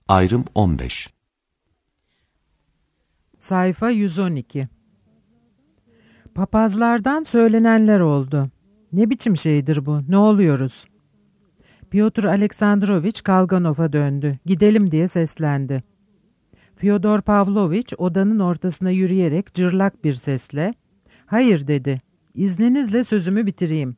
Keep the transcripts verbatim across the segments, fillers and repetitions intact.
Ayrım on beş. Sayfa yüz on iki. Papazlardan söylenenler oldu. Ne biçim şeydir bu? Ne oluyoruz? Pyotr Aleksandrovich Kalganov'a döndü. Gidelim diye seslendi. Fyodor Pavlovich odanın ortasına yürüyerek cırlak bir sesle "Hayır" dedi. "İzninizle sözümü bitireyim.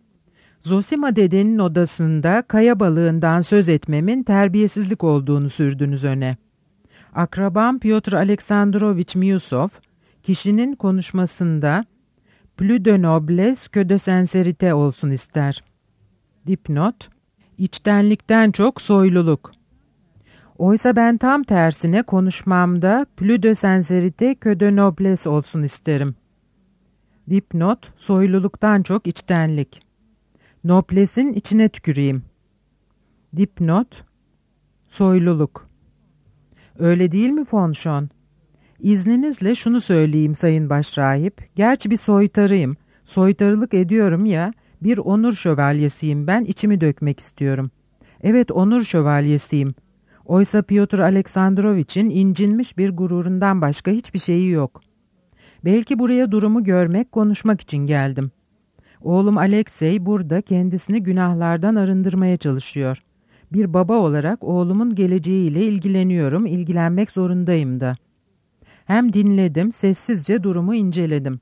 Zosima dedenin odasında kaya balığından söz etmemin terbiyesizlik olduğunu sürdünüz öne. Akrabam Pyotr Aleksandrovich Miusov, kişinin konuşmasında plus de noblesse que de sincérité olsun ister. Dipnot, içtenlikten çok soyluluk. Oysa ben tam tersine konuşmamda plus de sincérité que de noblesse olsun isterim. Dipnot, soyluluktan çok içtenlik. Noblesin içine tüküreyim. Dipnot, soyluluk. Öyle değil mi Fonşon? İzninizle şunu söyleyeyim Sayın Başrahip. Gerçi bir soytarıyım. Soytarılık ediyorum ya, bir onur şövalyesiyim ben, içimi dökmek istiyorum. Evet, onur şövalyesiyim. Oysa Pyotr Aleksandrovich'in incinmiş bir gururundan başka hiçbir şeyi yok. Belki buraya durumu görmek, konuşmak için geldim. Oğlum Alexey burada kendisini günahlardan arındırmaya çalışıyor. Bir baba olarak oğlumun geleceğiyle ilgileniyorum, ilgilenmek zorundayım da. Hem dinledim, sessizce durumu inceledim.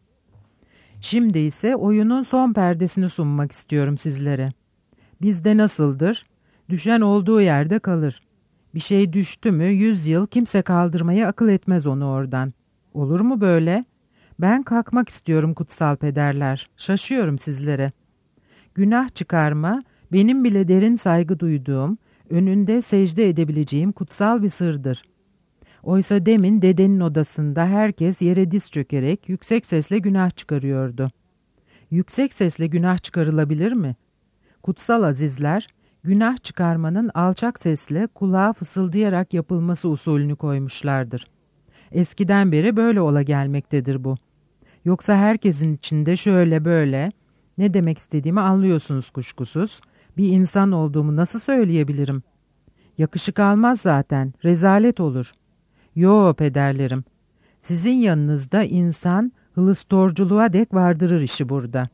Şimdi ise oyunun son perdesini sunmak istiyorum sizlere. Bizde nasıldır? Düşen olduğu yerde kalır. Bir şey düştü mü yüz yıl kimse kaldırmaya akıl etmez onu oradan. Olur mu böyle? Ben kalkmak istiyorum kutsal pederler. Şaşıyorum sizlere. Günah çıkarma, benim bile derin saygı duyduğum, önünde secde edebileceğim kutsal bir sırdır. Oysa demin dedenin odasında herkes yere diz çökerek yüksek sesle günah çıkarıyordu. Yüksek sesle günah çıkarılabilir mi? Kutsal azizler, günah çıkarmanın alçak sesle kulağa fısıldayarak yapılması usulünü koymuşlardır. Eskiden beri böyle ola gelmektedir bu. Yoksa herkesin içinde şöyle böyle, ne demek istediğimi anlıyorsunuz kuşkusuz, bir insan olduğumu nasıl söyleyebilirim? Yakışık almaz zaten, rezalet olur. Yo pederlerim, sizin yanınızda insan hılıstorculuğa dek vardırır işi burada.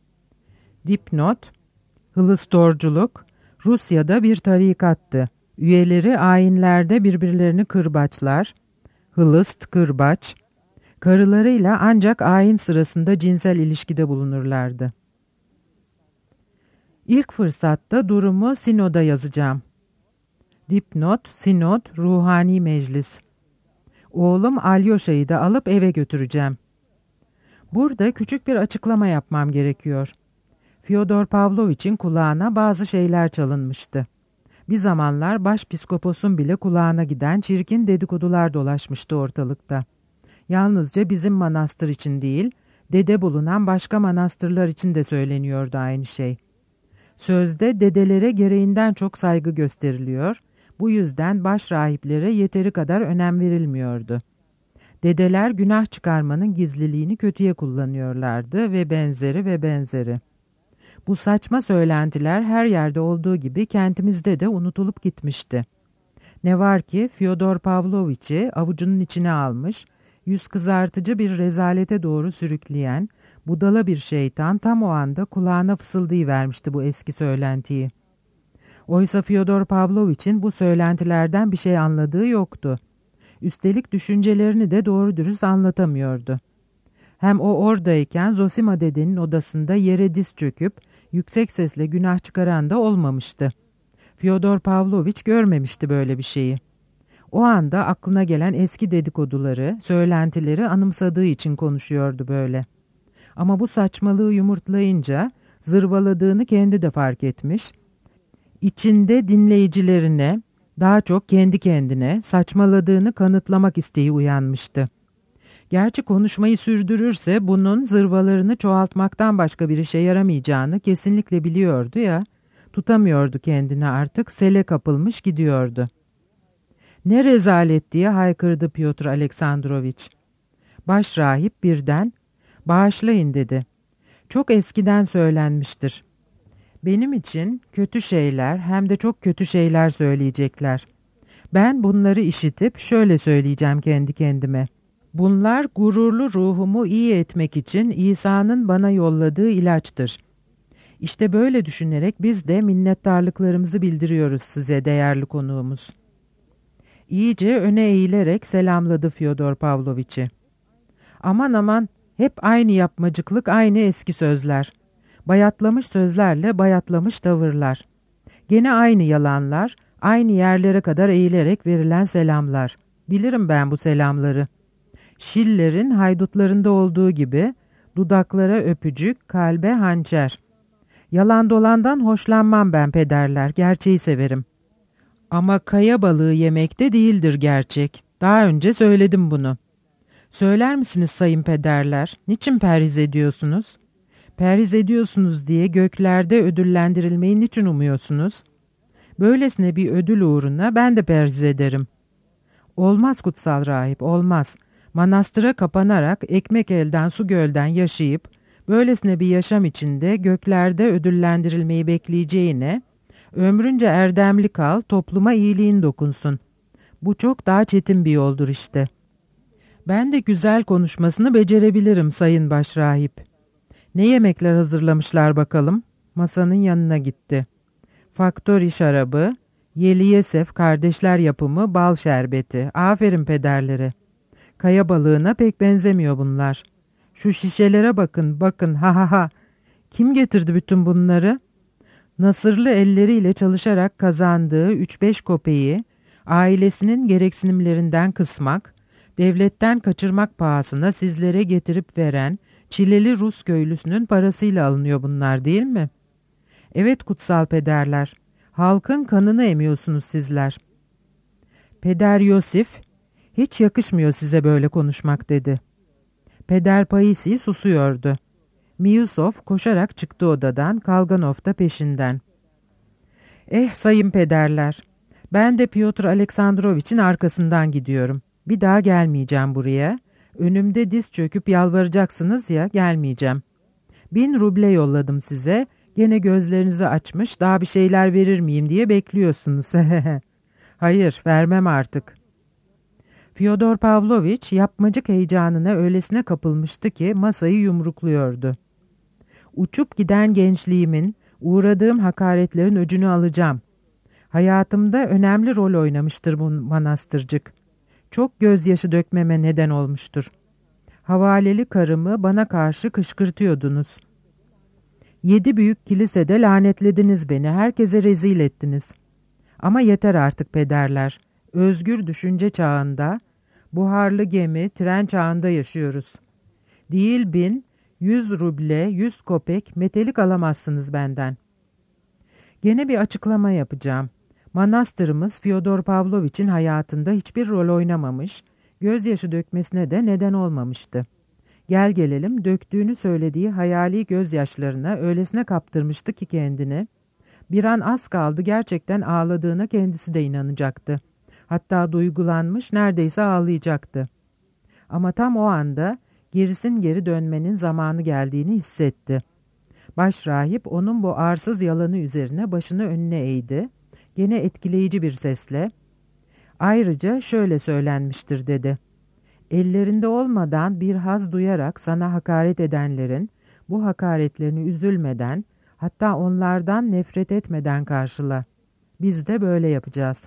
Dipnot, hılıstorculuk, Rusya'da bir tarikattı. Üyeleri ayinlerde birbirlerini kırbaçlar, hılıst, kırbaç, karılarıyla ancak ayin sırasında cinsel ilişkide bulunurlardı. İlk fırsatta durumu sinoda yazacağım. Dipnot, sinod, ruhani meclis. Oğlum Alyosha'yı da alıp eve götüreceğim. Burada küçük bir açıklama yapmam gerekiyor. Fyodor Pavlovich'in kulağına bazı şeyler çalınmıştı. Bir zamanlar başpiskoposun bile kulağına giden çirkin dedikodular dolaşmıştı ortalıkta. Yalnızca bizim manastır için değil, dede bulunan başka manastırlar için de söyleniyordu aynı şey. Sözde dedelere gereğinden çok saygı gösteriliyor, bu yüzden baş rahiplere yeteri kadar önem verilmiyordu. Dedeler günah çıkarmanın gizliliğini kötüye kullanıyorlardı ve benzeri ve benzeri. Bu saçma söylentiler her yerde olduğu gibi kentimizde de unutulup gitmişti. Ne var ki Fyodor Pavlovich'i avucunun içine almış, yüz kızartıcı bir rezalete doğru sürükleyen, budala bir şeytan tam o anda kulağına fısıldayıvermişti bu eski söylentiyi. Oysa Fyodor Pavlovich'in bu söylentilerden bir şey anladığı yoktu. Üstelik düşüncelerini de doğru dürüst anlatamıyordu. Hem o oradayken Zosima dedenin odasında yere diz çöküp yüksek sesle günah çıkaran da olmamıştı. Fyodor Pavlovich görmemişti böyle bir şeyi. O anda aklına gelen eski dedikoduları, söylentileri anımsadığı için konuşuyordu böyle. Ama bu saçmalığı yumurtlayınca zırvaladığını kendi de fark etmiş, İçinde dinleyicilerine, daha çok kendi kendine saçmaladığını kanıtlamak isteği uyanmıştı. Gerçi konuşmayı sürdürürse bunun zırvalarını çoğaltmaktan başka bir işe yaramayacağını kesinlikle biliyordu ya, tutamıyordu kendini artık, sele kapılmış gidiyordu. Ne rezalet diye haykırdı Pyotr Aleksandrovich. Başrahip birden, bağışlayın dedi. Çok eskiden söylenmiştir. Benim için kötü şeyler hem de çok kötü şeyler söyleyecekler. Ben bunları işitip şöyle söyleyeceğim kendi kendime. Bunlar gururlu ruhumu iyi etmek için İsa'nın bana yolladığı ilaçtır. İşte böyle düşünerek biz de minnettarlıklarımızı bildiriyoruz size değerli konuğumuz. İyice öne eğilerek selamladı Fyodor Pavloviç'i. Aman aman, hep aynı yapmacıklık, aynı eski sözler. Bayatlamış sözlerle bayatlamış tavırlar. Gene aynı yalanlar, aynı yerlere kadar eğilerek verilen selamlar. Bilirim ben bu selamları. Schiller'in haydutlarında olduğu gibi dudaklara öpücük, kalbe hançer. Yalan dolandan hoşlanmam ben pederler, gerçeği severim. Ama kaya balığı yemekte değildir gerçek. Daha önce söyledim bunu. Söyler misiniz sayın pederler, niçin perhiz ediyorsunuz? Perhiz ediyorsunuz diye göklerde ödüllendirilmeyi niçin umuyorsunuz? Böylesine bir ödül uğruna ben de perhiz ederim. Olmaz kutsal rahip, olmaz. Manastıra kapanarak ekmek elden su gölden yaşayıp, böylesine bir yaşam içinde göklerde ödüllendirilmeyi bekleyeceğine, ömrünce erdemli kal, topluma iyiliğin dokunsun. Bu çok daha çetin bir yoldur işte. Ben de güzel konuşmasını becerebilirim sayın başrahip. Ne yemekler hazırlamışlar bakalım? Masanın yanına gitti. Faktori şarabı, Yeliyesef kardeşler yapımı bal şerbeti. Aferin pederlere. Kaya balığına pek benzemiyor bunlar. Şu şişelere bakın, bakın, ha ha ha. Kim getirdi bütün bunları? Nasırlı elleriyle çalışarak kazandığı üç beş kopeyi, ailesinin gereksinimlerinden kısmak, devletten kaçırmak pahasına sizlere getirip veren çileli Rus köylüsünün parasıyla alınıyor bunlar değil mi? Evet kutsal pederler, halkın kanını emiyorsunuz sizler. Peder Yosif, hiç yakışmıyor size böyle konuşmak dedi. Peder Paisi susuyordu. Miusov koşarak çıktı odadan, Kalganov da peşinden. Eh sayın pederler, ben de Pyotr Aleksandroviç'in arkasından gidiyorum. Bir daha gelmeyeceğim buraya. Önümde diz çöküp yalvaracaksınız ya, gelmeyeceğim. Bin ruble yolladım size, gene gözlerinizi açmış, daha bir şeyler verir miyim diye bekliyorsunuz. Hayır, vermem artık. Fyodor Pavloviç yapmacık heyecanına öylesine kapılmıştı ki masayı yumrukluyordu. Uçup giden gençliğimin, uğradığım hakaretlerin öcünü alacağım. Hayatımda önemli rol oynamıştır bu manastırcık. Çok gözyaşı dökmeme neden olmuştur. Havaleli karımı bana karşı kışkırtıyordunuz. Yedi büyük kilisede lanetlediniz beni, herkese rezil ettiniz. Ama yeter artık pederler. Özgür düşünce çağında, buharlı gemi, tren çağında yaşıyoruz. Değil bin, yüz ruble, yüz kopek metelik alamazsınız benden. Gene bir açıklama yapacağım. Manastırımız Fyodor Pavloviç'in hayatında hiçbir rol oynamamış, gözyaşı dökmesine de neden olmamıştı. Gel gelelim döktüğünü söylediği hayali gözyaşlarına öylesine kaptırmıştı ki kendini. Bir an az kaldı gerçekten ağladığına kendisi de inanacaktı. Hatta duygulanmış neredeyse ağlayacaktı. Ama tam o anda gerisin geri dönmenin zamanı geldiğini hissetti. Başrahip onun bu arsız yalanı üzerine başını önüne eğdi. Gene etkileyici bir sesle, ayrıca şöyle söylenmiştir dedi. Ellerinde olmadan bir haz duyarak sana hakaret edenlerin bu hakaretlerini üzülmeden, hatta onlardan nefret etmeden karşıla. Biz de böyle yapacağız.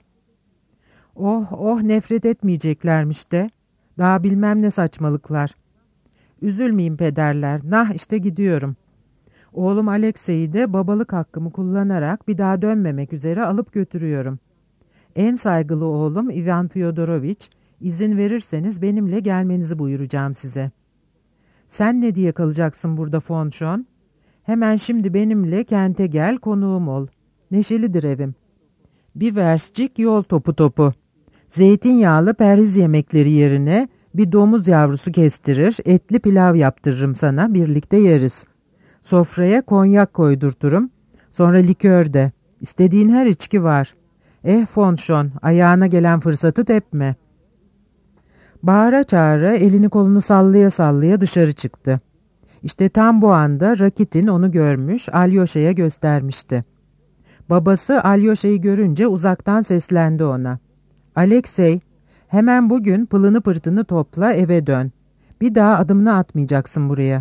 Oh oh nefret etmeyeceklermiş de. Daha bilmem ne saçmalıklar. Üzülmeyin pederler. Nah işte gidiyorum. Oğlum Alexey'i de babalık hakkımı kullanarak bir daha dönmemek üzere alıp götürüyorum. En saygılı oğlum Ivan Fyodoroviç, izin verirseniz benimle gelmenizi buyuracağım size. Sen ne diye kalacaksın burada Fonşon? Hemen şimdi benimle kente gel, konuğum ol. Neşelidir evim. Bir verscik yol topu topu. Zeytinyağlı perhiz yemekleri yerine bir domuz yavrusu kestirir, etli pilav yaptırırım sana, birlikte yeriz. Sofraya konyak koydurturum, sonra likör de. İstediğin her içki var. Eh Fonşon, ayağına gelen fırsatı tepme. Bağıra çağıra elini kolunu sallaya sallaya dışarı çıktı. İşte tam bu anda Rakitin onu görmüş, Alyosha'ya göstermişti. Babası Alyosha'yı görünce uzaktan seslendi ona. Alexey, hemen bugün pılını pırtını topla, eve dön. Bir daha adımını atmayacaksın buraya.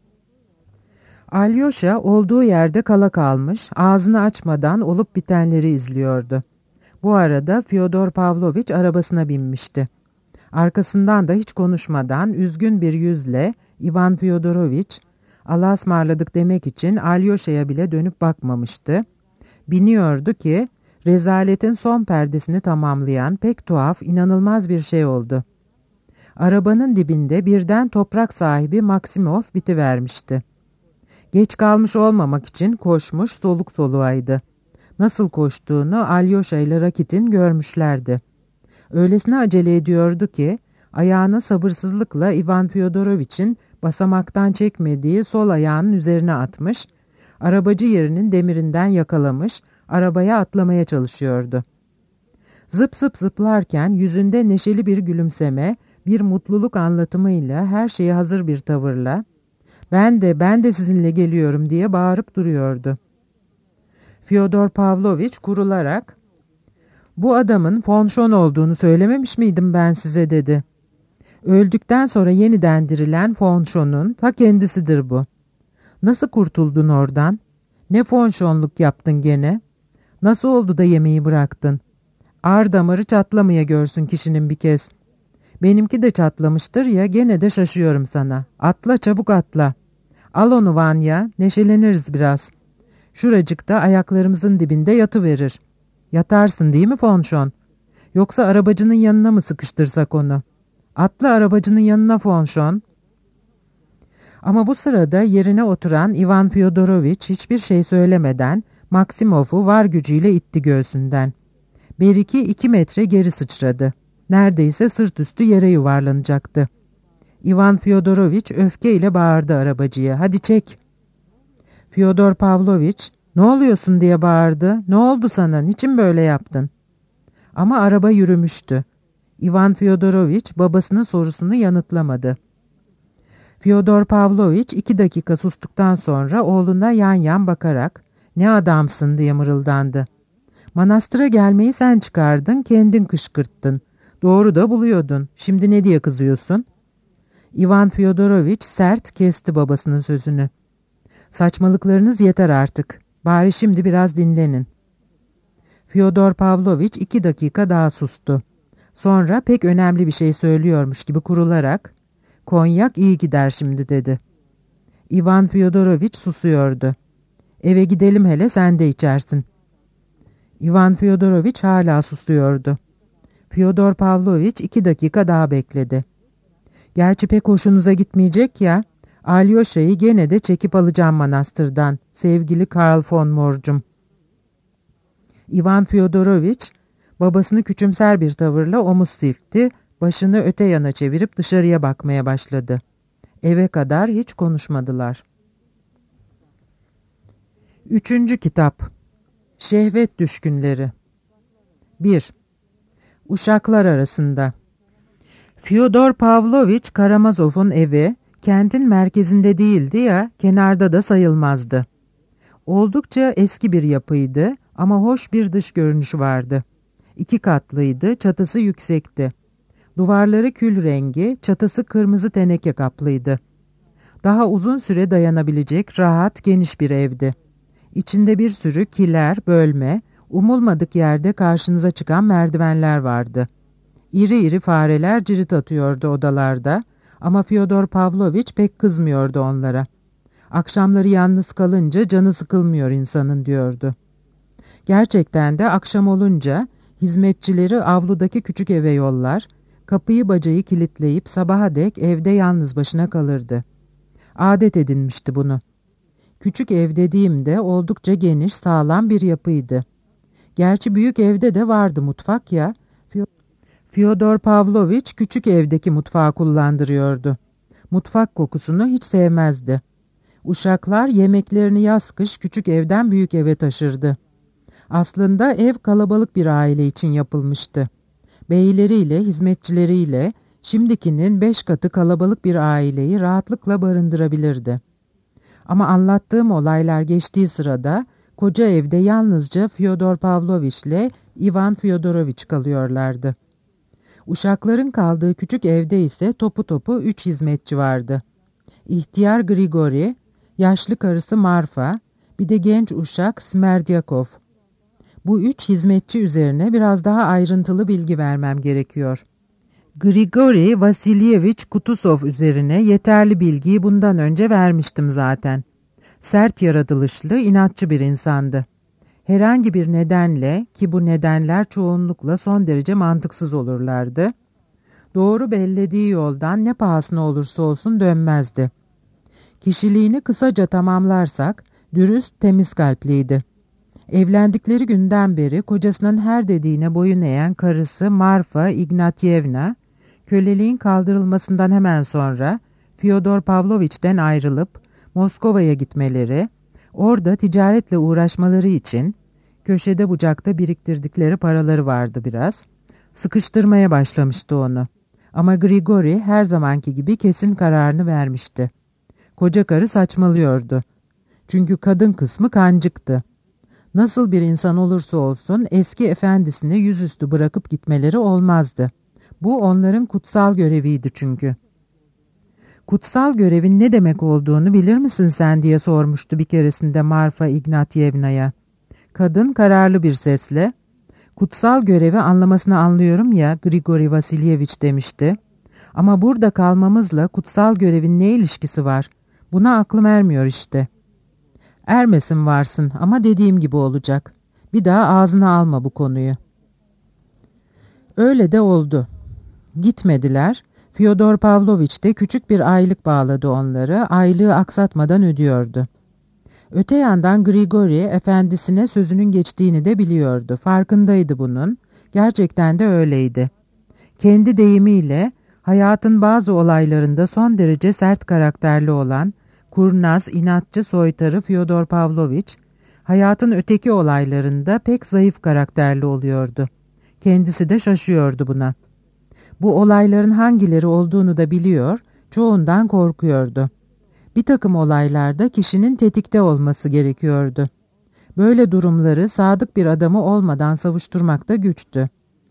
Alyosha olduğu yerde kala kalmış, ağzını açmadan olup bitenleri izliyordu. Bu arada Fyodor Pavlovich arabasına binmişti. Arkasından da hiç konuşmadan üzgün bir yüzle Ivan Fyodorovich, Allah'a ısmarladık demek için Alyosha'ya bile dönüp bakmamıştı. Biniyordu ki rezaletin son perdesini tamamlayan pek tuhaf, inanılmaz bir şey oldu. Arabanın dibinde birden toprak sahibi Maksimov bitivermişti. Geç kalmış olmamak için koşmuş, soluk soluğaydı. Nasıl koştuğunu Alyosha ile Rakit'in görmüşlerdi. Öylesine acele ediyordu ki ayağını sabırsızlıkla Ivan Fyodorovich'in basamaktan çekmediği sol ayağının üzerine atmış, arabacı yerinin demirinden yakalamış, arabaya atlamaya çalışıyordu. Zıp zıp zıplarken yüzünde neşeli bir gülümseme, bir mutluluk anlatımıyla, her şeye hazır bir tavırla, ''Ben de, ben de sizinle geliyorum.'' diye bağırıp duruyordu. Fyodor Pavlovich kurularak, ''Bu adamın fonşon olduğunu söylememiş miydim ben size?'' dedi. ''Öldükten sonra yeniden dirilen fonşonun ta kendisidir bu. Nasıl kurtuldun oradan? Ne fonşonluk yaptın gene? Nasıl oldu da yemeği bıraktın? Ağır damarı çatlamaya görsün kişinin bir kez. Benimki de çatlamıştır ya, gene de şaşıyorum sana. Atla, çabuk atla. Al onu Vanya, neşeleniriz biraz. Şuracıkta ayaklarımızın dibinde yatıverir. Yatarsın değil mi fonşon? Yoksa arabacının yanına mı sıkıştırsak onu? Atla arabacının yanına fonşon.'' Ama bu sırada yerine oturan Ivan Fyodorovich hiçbir şey söylemeden Maksimov'u var gücüyle itti göğsünden. Beriki iki metre geri sıçradı. Neredeyse sırt üstü yere yuvarlanacaktı. Ivan Fyodorovich öfkeyle bağırdı arabacıya. ''Hadi çek!'' Fyodor Pavlovich, ''Ne oluyorsun?'' diye bağırdı. ''Ne oldu sana? Niçin böyle yaptın?'' Ama araba yürümüştü. Ivan Fyodorovich babasının sorusunu yanıtlamadı. Fyodor Pavlovich iki dakika sustuktan sonra oğluna yan yan bakarak ''Ne adamsın?'' diye mırıldandı. ''Manastıra gelmeyi sen çıkardın, kendin kışkırttın. Doğru da buluyordun. Şimdi ne diye kızıyorsun?'' Ivan Fyodorovich sert kesti babasının sözünü. ''Saçmalıklarınız yeter artık. Bari şimdi biraz dinlenin.'' Fyodor Pavlovich iki dakika daha sustu. Sonra pek önemli bir şey söylüyormuş gibi kurularak ''Konyak iyi gider şimdi.'' dedi. Ivan Fyodorovich susuyordu. ''Eve gidelim hele, sen de içersin.'' Ivan Fyodorovich hala susuyordu. Fyodor Pavlovich iki dakika daha bekledi. ''Gerçi pek hoşunuza gitmeyecek ya, Alyosha'yı gene de çekip alacağım manastırdan, sevgili Karl von Morcum.'' Ivan Fyodorovich babasını küçümser bir tavırla omuz silkti, başını öte yana çevirip dışarıya bakmaya başladı. Eve kadar hiç konuşmadılar. Üçüncü kitap. Şehvet düşkünleri. bir. Uşaklar arasında. Fyodor Pavlovich Karamazov'un evi kentin merkezinde değildi ya, kenarda da sayılmazdı. Oldukça eski bir yapıydı ama hoş bir dış görünüşü vardı. İki katlıydı, çatısı yüksekti. Duvarları kül rengi, çatısı kırmızı teneke kaplıydı. Daha uzun süre dayanabilecek rahat, geniş bir evdi. İçinde bir sürü kiler, bölme, umulmadık yerde karşınıza çıkan merdivenler vardı. İri iri fareler cirit atıyordu odalarda ama Fyodor Pavlovich pek kızmıyordu onlara. Akşamları yalnız kalınca canı sıkılmıyor insanın diyordu. Gerçekten de akşam olunca hizmetçileri avludaki küçük eve yollar, kapıyı bacayı kilitleyip sabaha dek evde yalnız başına kalırdı. Adet edinmişti bunu. Küçük ev dediğimde oldukça geniş, sağlam bir yapıydı. Gerçi büyük evde de vardı mutfak ya. Fyodor Pavlovich küçük evdeki mutfağı kullandırıyordu. Mutfak kokusunu hiç sevmezdi. Uşaklar yemeklerini yaz kış küçük evden büyük eve taşırdı. Aslında ev kalabalık bir aile için yapılmıştı. Beyleriyle, hizmetçileriyle şimdikinin beş katı kalabalık bir aileyi rahatlıkla barındırabilirdi. Ama anlattığım olaylar geçtiği sırada Koca evde yalnızca Fyodor Pavlovich ile Ivan Fyodorovich kalıyorlardı. Uşakların kaldığı küçük evde ise topu topu üç hizmetçi vardı. İhtiyar Grigori, yaşlı karısı Marfa, bir de genç uşak Smerdyakov. Bu üç hizmetçi üzerine biraz daha ayrıntılı bilgi vermem gerekiyor. Grigori Vasilyevich Kutusov üzerine yeterli bilgiyi bundan önce vermiştim zaten. Sert yaratılışlı, inatçı bir insandı. Herhangi bir nedenle, ki bu nedenler çoğunlukla son derece mantıksız olurlardı, doğru bellediği yoldan ne pahasına olursa olsun dönmezdi. Kişiliğini kısaca tamamlarsak, dürüst, temiz kalpliydi. Evlendikleri günden beri kocasının her dediğine boyun eğen karısı Marfa Ignatyevna, köleliğin kaldırılmasından hemen sonra Fyodor Pavlovich'ten ayrılıp Moskova'ya gitmeleri, orada ticaretle uğraşmaları için köşede bucakta biriktirdikleri paraları vardı biraz, sıkıştırmaya başlamıştı onu. Ama Grigori her zamanki gibi kesin kararını vermişti. Koca karı saçmalıyordu. Çünkü kadın kısmı kancıktı. Nasıl bir insan olursa olsun eski efendisini yüzüstü bırakıp gitmeleri olmazdı. Bu onların kutsal göreviydi çünkü. Kutsal görevin ne demek olduğunu bilir misin sen diye sormuştu bir keresinde Marfa Ignatyevna'ya. Kadın kararlı bir sesle, kutsal görevi anlamasını anlıyorum ya Grigori Vasilyevich demişti. Ama burada kalmamızla kutsal görevin ne ilişkisi var? Buna aklım ermiyor işte. Ermesin varsın ama dediğim gibi olacak. Bir daha ağzına alma bu konuyu. Öyle de oldu. Gitmediler. Fyodor Pavlovich de küçük bir aylık bağladı onları, aylığı aksatmadan ödüyordu. Öte yandan Grigori efendisine sözünün geçtiğini de biliyordu. Farkındaydı bunun. Gerçekten de öyleydi. Kendi deyimiyle hayatın bazı olaylarında son derece sert karakterli olan kurnaz, inatçı soytarı Fyodor Pavlovich, hayatın öteki olaylarında pek zayıf karakterli oluyordu. Kendisi de şaşıyordu buna. Bu olayların hangileri olduğunu da biliyor, çoğundan korkuyordu. Bir takım olaylarda kişinin tetikte olması gerekiyordu. Böyle durumları sadık bir adamı olmadan savuşturmak da güçtü.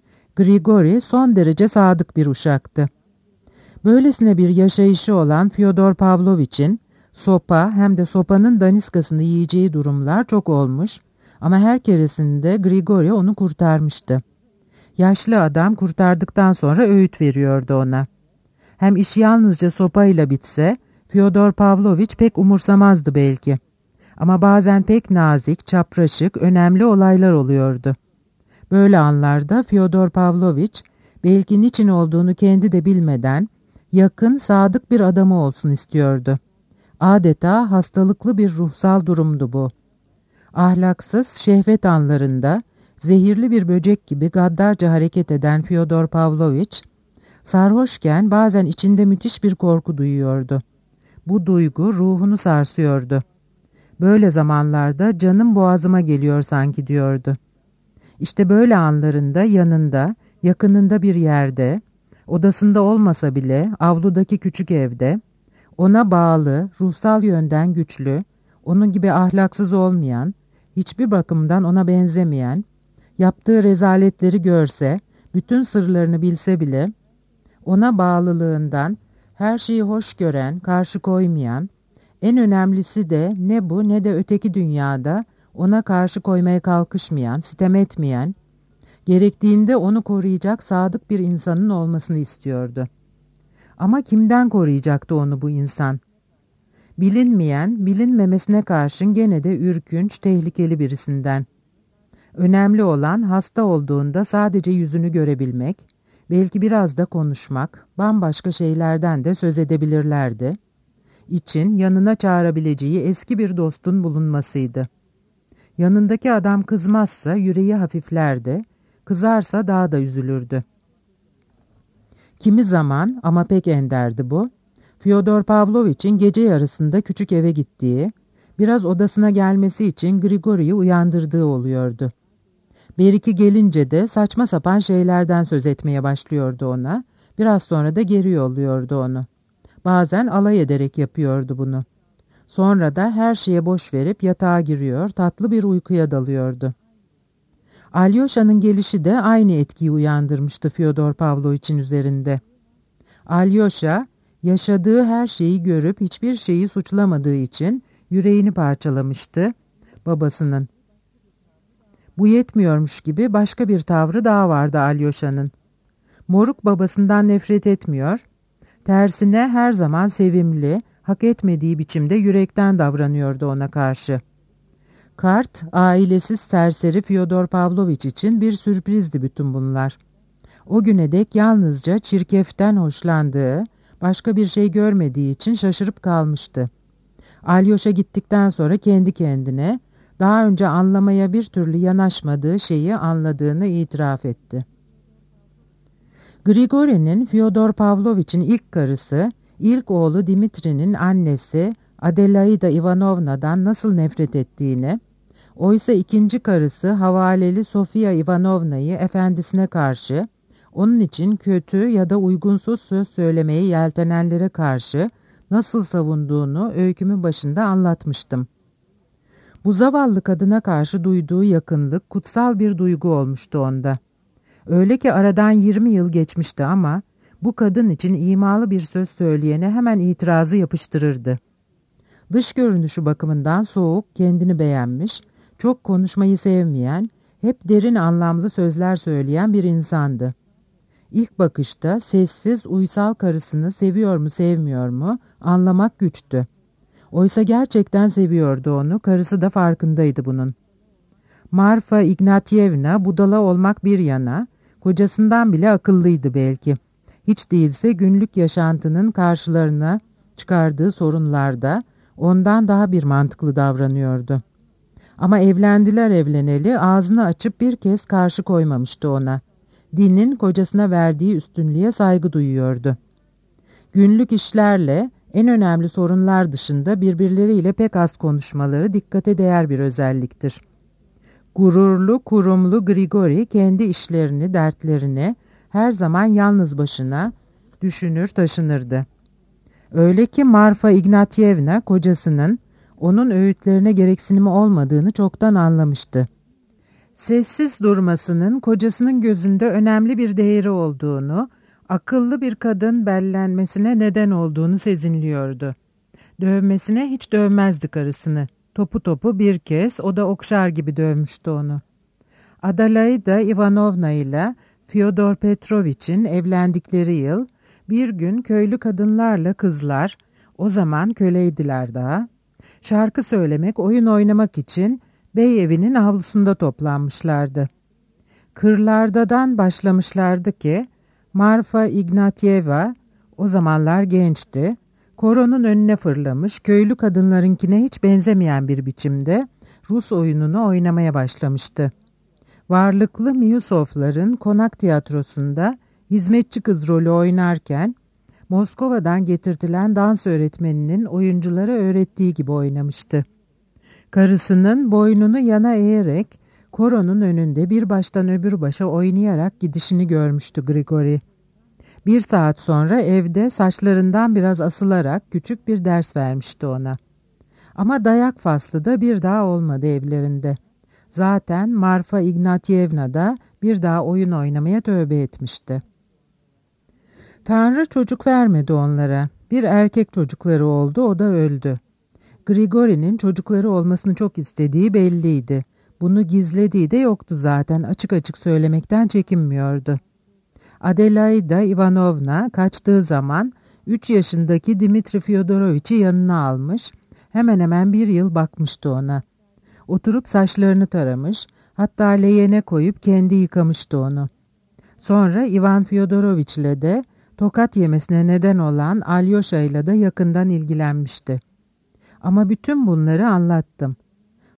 Grigori son derece sadık bir uşaktı. Böylesine bir yaşayışı olan Fyodor Pavlovich'in sopa hem de sopanın daniskasını yiyeceği durumlar çok olmuş ama her keresinde Grigori onu kurtarmıştı. Yaşlı adam kurtardıktan sonra öğüt veriyordu ona. Hem iş yalnızca sopayla bitse, Fyodor Pavlovich pek umursamazdı belki. Ama bazen pek nazik, çapraşık, önemli olaylar oluyordu. Böyle anlarda Fyodor Pavlovich, belki niçin olduğunu kendi de bilmeden, yakın, sadık bir adamı olsun istiyordu. Adeta hastalıklı bir ruhsal durumdu bu. Ahlaksız, şehvet anlarında, zehirli bir böcek gibi gaddarca hareket eden Fyodor Pavlovich, sarhoşken bazen içinde müthiş bir korku duyuyordu. Bu duygu ruhunu sarsıyordu. Böyle zamanlarda canım boğazıma geliyor sanki diyordu. İşte böyle anlarında yanında, yakınında bir yerde, odasında olmasa bile avludaki küçük evde, ona bağlı, ruhsal yönden güçlü, onun gibi ahlaksız olmayan, hiçbir bakımdan ona benzemeyen, yaptığı rezaletleri görse, bütün sırlarını bilse bile, ona bağlılığından, her şeyi hoş gören, karşı koymayan, en önemlisi de ne bu ne de öteki dünyada ona karşı koymaya kalkışmayan, sitem etmeyen, gerektiğinde onu koruyacak sadık bir insanın olmasını istiyordu. Ama kimden koruyacaktı onu bu insan? Bilinmeyen, bilinmemesine karşın gene de ürkünç, tehlikeli birisinden. Önemli olan hasta olduğunda sadece yüzünü görebilmek, belki biraz da konuşmak, bambaşka şeylerden de söz edebilirlerdi. İçin yanına çağırabileceği eski bir dostun bulunmasıydı. Yanındaki adam kızmazsa yüreği hafiflerdi, kızarsa daha da üzülürdü. Kimi zaman ama pek enderdi bu, Fyodor Pavlovich'in gece yarısında küçük eve gittiği, biraz odasına gelmesi için Grigori'yi uyandırdığı oluyordu. Beriki gelince de saçma sapan şeylerden söz etmeye başlıyordu ona, biraz sonra da geri yolluyordu onu. Bazen alay ederek yapıyordu bunu. Sonra da her şeye boş verip yatağa giriyor, tatlı bir uykuya dalıyordu. Alyosha'nın gelişi de aynı etkiyi uyandırmıştı Fyodor Pavlovich'in üzerinde. Alyosha, yaşadığı her şeyi görüp hiçbir şeyi suçlamadığı için yüreğini parçalamıştı babasının. Bu yetmiyormuş gibi başka bir tavrı daha vardı Alyosha'nın. Moruk babasından nefret etmiyor, tersine her zaman sevimli, hak etmediği biçimde yürekten davranıyordu ona karşı. Kart, ailesiz serseri Fyodor Pavlovich için bir sürprizdi bütün bunlar. O güne dek yalnızca çirkeften hoşlandığı, başka bir şey görmediği için şaşırıp kalmıştı. Alyosha gittikten sonra kendi kendine, daha önce anlamaya bir türlü yanaşmadığı şeyi anladığını itiraf etti. Grigori'nin Fyodor Pavlovich'in ilk karısı, ilk oğlu Dimitri'nin annesi Adelaida Ivanovna'dan nasıl nefret ettiğini, oysa ikinci karısı havaleli Sofia Ivanovna'yı efendisine karşı, onun için kötü ya da uygunsuz söz söylemeye yeltenenlere karşı nasıl savunduğunu öykümün başında anlatmıştım. Bu zavallı kadına karşı duyduğu yakınlık kutsal bir duygu olmuştu onda. Öyle ki aradan yirmi yıl geçmişti ama bu kadın için imalı bir söz söyleyene hemen itirazı yapıştırırdı. Dış görünüşü bakımından soğuk, kendini beğenmiş, çok konuşmayı sevmeyen, hep derin anlamlı sözler söyleyen bir insandı. İlk bakışta sessiz, uysal karısını seviyor mu sevmiyor mu anlamak güçtü. Oysa gerçekten seviyordu onu, karısı da farkındaydı bunun. Marfa Ignatyevna budala olmak bir yana, kocasından bile akıllıydı belki. Hiç değilse günlük yaşantının karşılarına çıkardığı sorunlarda ondan daha bir mantıklı davranıyordu. Ama evlendiler evleneli ağzını açıp bir kez karşı koymamıştı ona. Dinin kocasına verdiği üstünlüğe saygı duyuyordu. Günlük işlerle, en önemli sorunlar dışında birbirleriyle pek az konuşmaları dikkate değer bir özelliktir. Gururlu, kurumlu Grigori kendi işlerini, dertlerini her zaman yalnız başına düşünür, taşınırdı. Öyle ki Marfa Ignatyevna kocasının onun öğütlerine gereksinimi olmadığını çoktan anlamıştı. Sessiz durmasının kocasının gözünde önemli bir değeri olduğunu, akıllı bir kadın bellenmesine neden olduğunu sezinliyordu. Dövmesine hiç dövmezdi karısını. Topu topu bir kez o da okşar gibi dövmüştü onu. Adelaida Ivanovna ile Fyodor Petrovich'in evlendikleri yıl bir gün köylü kadınlarla kızlar, o zaman köleydiler daha, şarkı söylemek, oyun oynamak için bey evinin avlusunda toplanmışlardı. Kırlardadan başlamışlardı ki Marfa Ignatyeva o zamanlar gençti, koronun önüne fırlamış, köylü kadınlarınkine hiç benzemeyen bir biçimde Rus oyununu oynamaya başlamıştı. Varlıklı Miusovların konak tiyatrosunda hizmetçi kız rolü oynarken, Moskova'dan getirtilen dans öğretmeninin oyunculara öğrettiği gibi oynamıştı. Karısının boynunu yana eğerek, koronun önünde bir baştan öbür başa oynayarak gidişini görmüştü Grigori. Bir saat sonra evde saçlarından biraz asılarak küçük bir ders vermişti ona. Ama dayak faslı da bir daha olmadı evlerinde. Zaten Marfa Ignatyevna da bir daha oyun oynamaya tövbe etmişti. Tanrı çocuk vermedi onlara. Bir erkek çocukları oldu, o da öldü. Grigori'nin çocukları olmasını çok istediği belliydi. Bunu gizlediği de yoktu zaten, açık açık söylemekten çekinmiyordu. Adelaida Ivanovna kaçtığı zaman üç yaşındaki Dimitri Fyodorovich'i yanına almış, hemen hemen bir yıl bakmıştı ona. Oturup saçlarını taramış, hatta leğene koyup kendi yıkamıştı onu. Sonra Ivan Fyodorovich'le de tokat yemesine neden olan Alyosha ile de yakından ilgilenmişti. Ama bütün bunları anlattım.